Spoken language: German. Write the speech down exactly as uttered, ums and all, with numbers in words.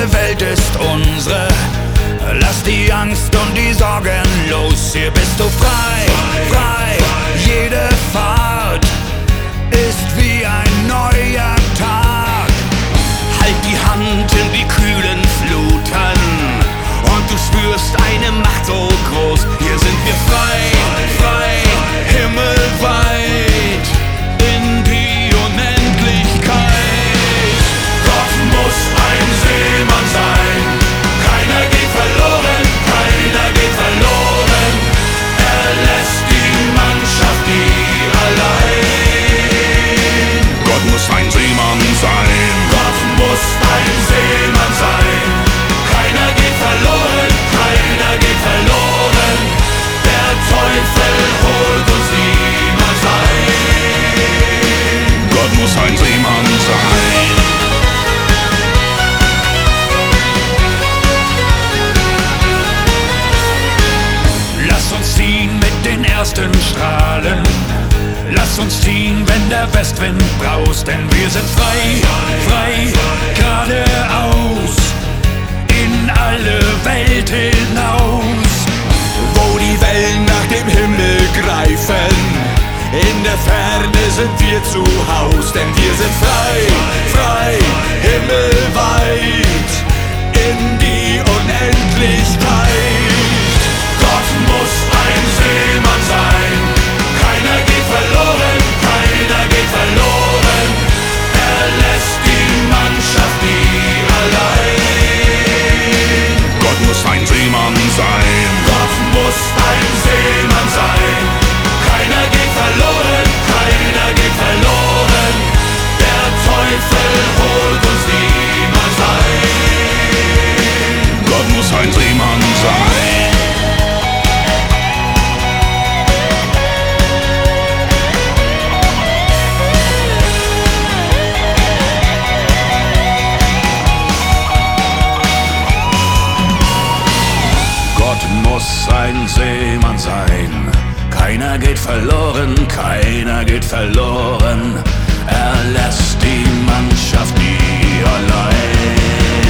Welt ist unsere. Lass die Angst und die Sorgen los, hier bist du frei, frei. Jede Fahrt ist wie ein neuer Tag. Halt die Hand in die kühlen Fluten und du spürst eine Macht so groß. Hier sind wir frei, frei, himmelweit in die Unendlichkeit. Gott muss ein Seemann sein, keiner geht verloren, keiner geht verloren. Er lässt die Mannschaft nie allein. Gott muss ein Seemann sein. Gott muss ein Seemann sein. Keiner geht verloren, keiner geht verloren. Der Teufel holt uns niemals ein. Gott muss ein Seemann sein. Lass uns ziehen mit den ersten Strahlen. Lass uns ziehen, wenn der Westwind braust, denn wir sind frei, frei, geradeaus, in alle Welt hinaus. Wo die Wellen nach dem Himmel greifen, in der Ferne sind wir zu Haus, denn wir sind frei, frei, himmelweit, in die Unendlichkeit. Gott muss ein Seemann sein, keiner geht verloren, keiner geht verloren. Er lässt die Mannschaft nie allein. Gott muss ein Seemann sein. Gott muss ein Seemann sein. Keiner geht verloren, keiner geht verloren. Der Teufel holt uns niemals ein. Gott muss ein Seemann sein. Gott muss ein Seemann sein. Keiner geht verloren, keiner geht verloren. Er lässt die Mannschaft nie allein.